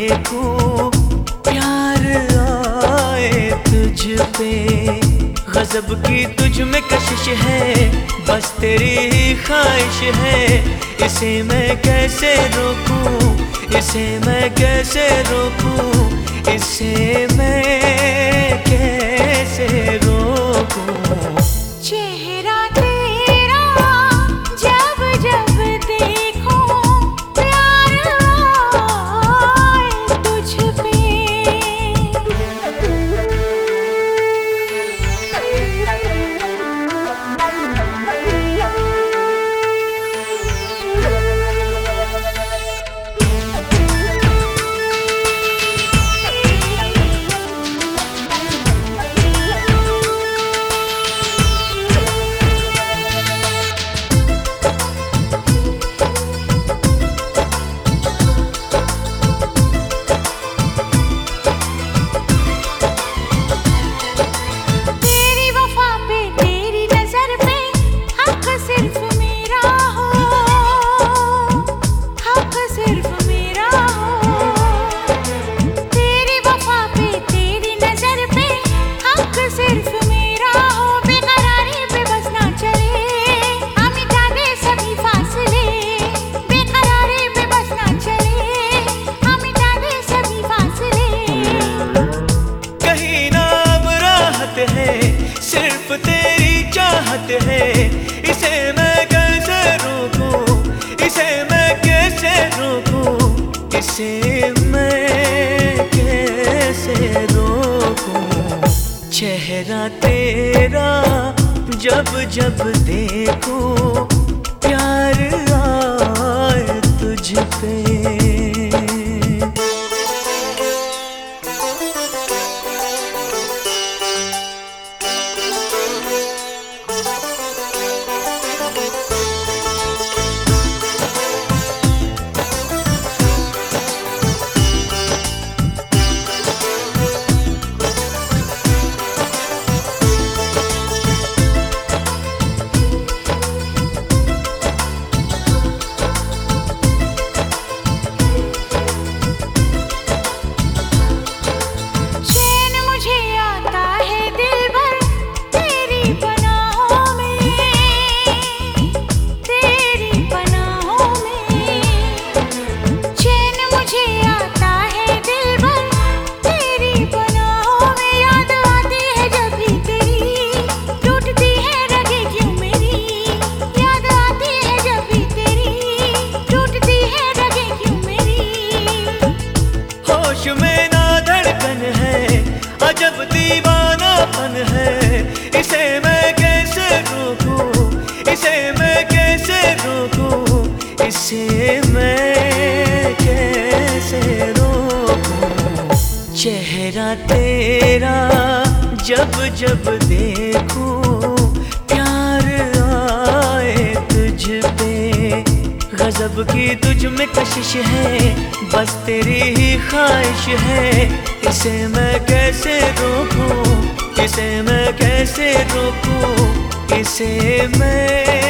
देखूं प्यार आए तुझ पे। गजब की तुझ में कशिश है, बस तेरी ही ख्वाहिश है। इसे मैं कैसे रोकूं, इसे मैं कैसे रोकूं, इसे मैं कैसे रोकूं। चेहरा तेरा जब जब देखूं प्यार आए तुझ पे। सिर्फ तेरी चाहत है, इसे मैं कैसे रोकूं, इसे मैं कैसे रोकूं, इसे मैं कैसे रोकूं। चेहरा तेरा जब जब देखूं प्यार आए तुझ पे। में ना धड़कन है, अजब दीवानापन है। इसे मैं कैसे रोकूं, इसे मैं कैसे रोकूं, इसे मैं कैसे रोकूं। चेहरा तेरा जब जब देखूं प्यार आए तुझ पे। गजब की तुझ में कशिश है, बस तेरी ही ख्वाहिश है। इसे मैं कैसे रोकूं, इसे मैं कैसे रोकूं, इसे मैं